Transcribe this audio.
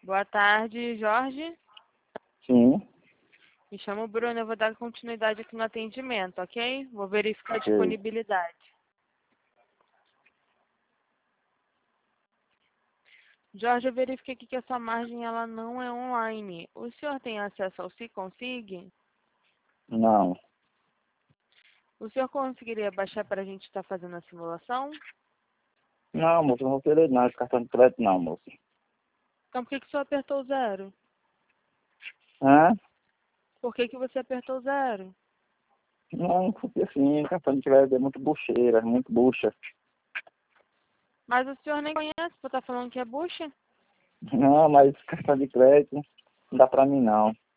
Boa tarde, Jorge. Sim. Me chamo Bruno, eu vou dar continuidade aqui no atendimento, ok? Vou verificar a Ok. disponibilidade. Jorge, eu verifiquei aqui que a sua margem ela não é online. O senhor tem acesso ao SeaConsig? Não. O senhor conseguiria baixar para a gente estar fazendo a simulação? Não, moço, não vou querer não, esse cartão de crédito não, moço. Então por que o senhor apertou zero? Hã? Por que você apertou zero? Não, porque assim, cartão de crédito é muito bucheira, muito bucha. Mas o senhor nem conhece, você tá falando que é bucha? Não, mas cartão de crédito não dá pra mim não.